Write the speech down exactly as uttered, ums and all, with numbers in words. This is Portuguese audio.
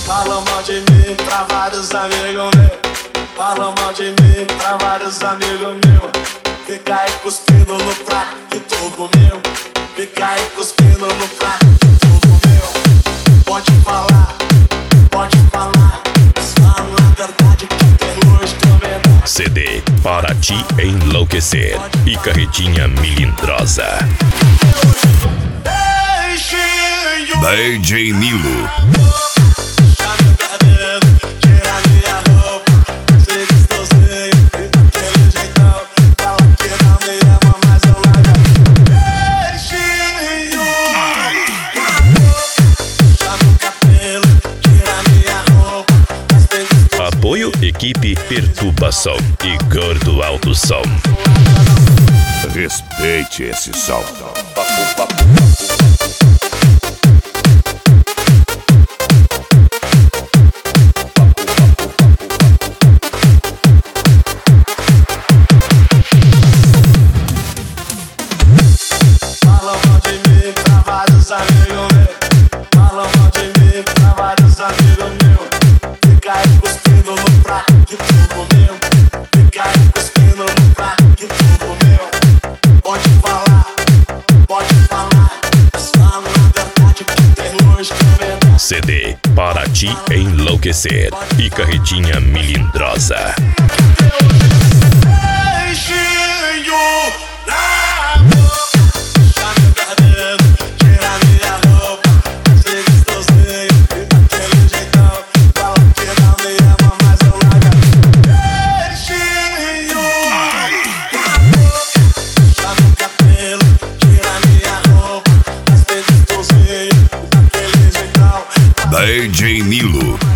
Fala mal de mim pra vários amigos meus. Fala mal de mim pra vários amigos meus. Fica aí cuspindo no prato que tu comeu. Fica aí cuspindo no prato que tu comeu. Pode falar, pode falar, mas fala a verdade que tem luz também. C D para te enlouquecer e carretinha melindrosa. D J Nilo. Apoio equipe Perturbação e Gordo Alto Som. Respeite esse som. Fala mal de mim pra vários amigos meus. Fala mal de mim pra vários amigos meus. Fica aí cuspindo no prato que tu comeu. Fica aí cuspindo no prato que tu comeu. Pode falar, pode falar, mas fala a verdade que tem luz também. C D para te enlouquecer e carretinha melindrosa. D J Nilo.